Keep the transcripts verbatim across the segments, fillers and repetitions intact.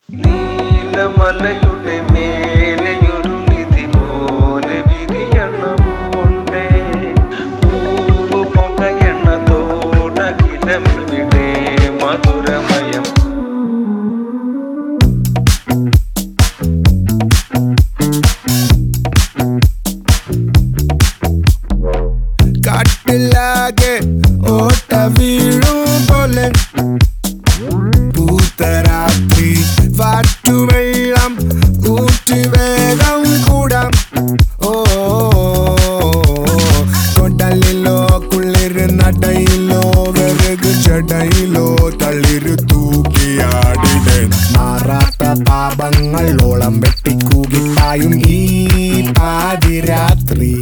നീലമലയുടെ മേലെയൊരു നിധി പോലെ വിധിയണം കൊണ്ടേ പൂവ് പൊങ്ങയെണ്ണ തോടകിലമിവിടെ മധുരമയം. കാട്ടിലാകെ ഓട്ട വീഴും പോലെ പൂത്തരാത്രി വാറ്റുവെള്ളം ഊറ്റി വേഗം കൂടാം. ഓ കൊടലിലോ കുളിര് നടയിലോ വിറക് ചടയിലോ തളിര് തൂക്കിയാടിടെ മാറാത്ത പാപങ്ങളോളം വെട്ടിക്കൂകിപ്പായും ഈ പാതിരാത്രി.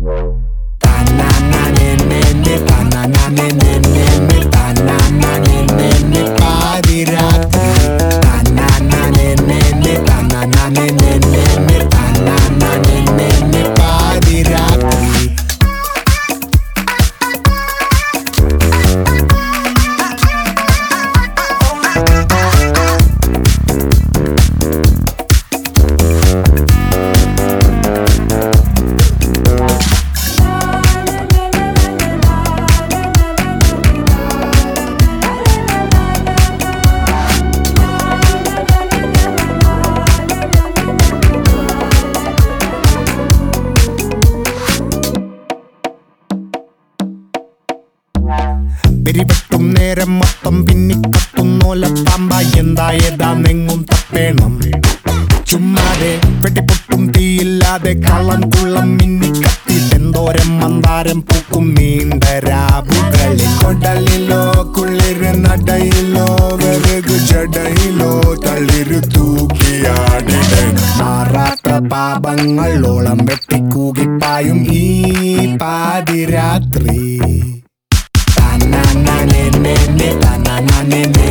പെരിവെട്ടും നേരം മൊത്തം പിന്നിക്കത്തുന്നോല പാമ്പ എന്തായതാന്നെങ്ങും തപ്പേണം. ചുമ്മാതെ വെട്ടിപ്പൊട്ടും തീയില്ലാതെ കള്ളം കുള്ളം മിന്നിക്കത്തിട്ടെന്തോരം മന്ദാരം പൂക്കും നീണ്ട രാവുകളിൽ. കൊടലിലോ കുളിര് നടയിലോ വിറക് ജടയിലോ തളിര് തൂക്കിയാടിടെ മാറാത്ത പാപങ്ങളോളം വെട്ടിക്കൂകിപ്പായും ഈ പാതിരാത്രി. Na na na na na na na na na.